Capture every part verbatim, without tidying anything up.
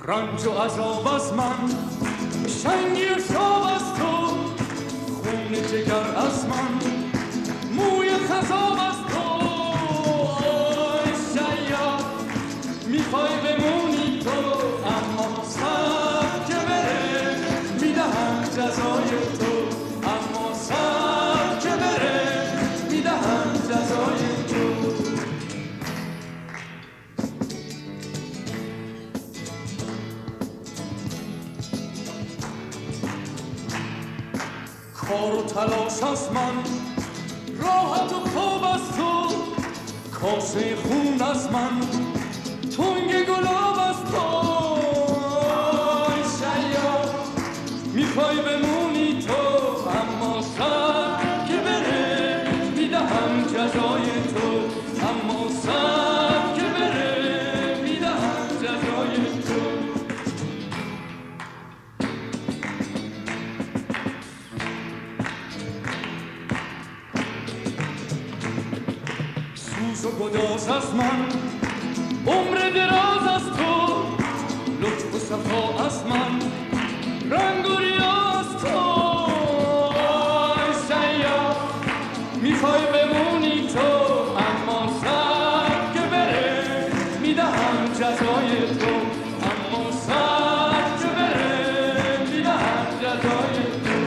رنج و عذاب از من، شنگی و شاب از تو، خون جگر از من، موی خضاب از تو. آی شیاد میخوای بمونی تو، اما سر که بره میدهم جزای تو، اما سر که بره میدهم جزای تو. کار و تلاش از من، راحت و خواب از تو، کاسه خون از من، تنگ گلاب از تو. ای شیاد میخوای بمونی تو، اما سر که بره میدهم جزای تو، اما سر که بره میدهم جزای تو. سوز و گداز از من، عمر دراز از تو، لطف و صفا از من، رنگ و ریاض تو. ای شیاد میخوای بمونی تو، اما سر که بره میدهم جزای تو، اما سر که بره میدهم جزای تو.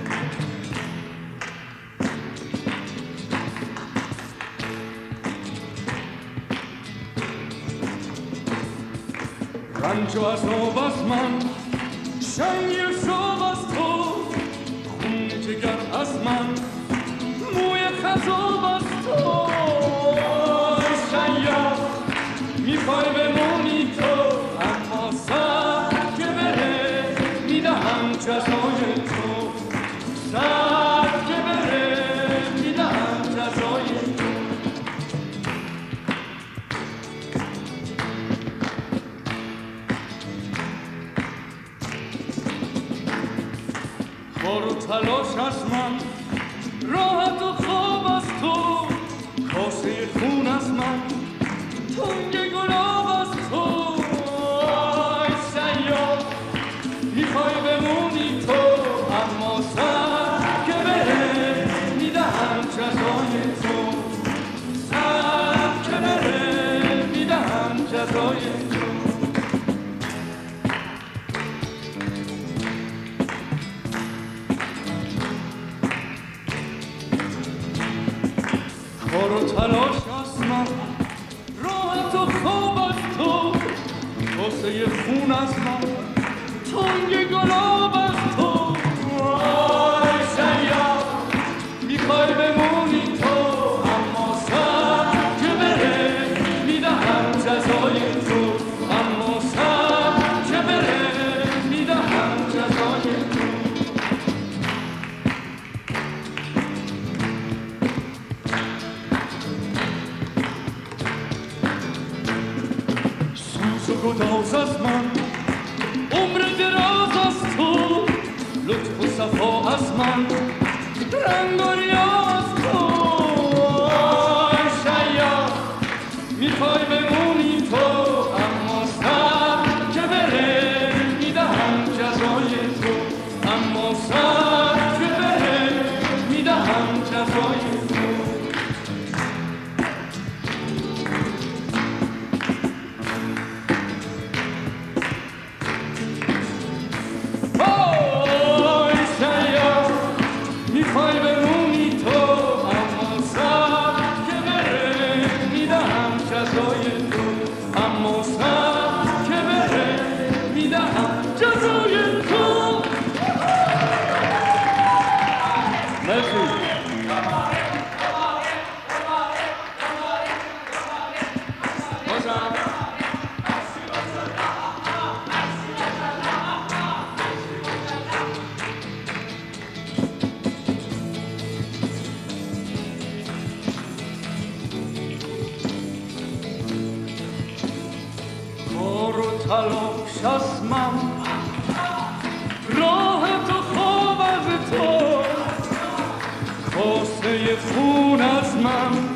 رنج و عذاب از من، شنگی و شاب از تو، خون جگر از من، موی خضاب از تو. ای شیاد میخوای بمونی تو، اما سر که بره میدهم جزای تو، سر که بره میدهم جزای تو. کار و تلاش از من، راحت و خواب از تو، کاسه خون از من، تنگ گلاب از تو. ای شیاد میخوای بمونی تو، اما سر که بره میدهم جزای تو، سر که بره میدهم جزای تو. کار و تلاش از من، راحت و خواب از تو، کاسه خون از من، تنگ گلاب از تو. ای شیاد میخوای بمونی تو، اما سر که بره میدهم جزای تو، اما سر که بره میدهم جزای تو. گداز از من، عمر دراز از تو، لطف و صفا از من، رنگ و ریاض تو. ای شیاد میخوای بمونی تو، اما سر که بره میدهم جزای تو، اما سر که بره میدهم جزای تو. میخوای بمونی تو، اما سر که بره میدهم جزای تو، اما سر که بره میدهم جزای تو. مرسی. تلاش از من، راه تو خواب از تو، کاسه خون از من،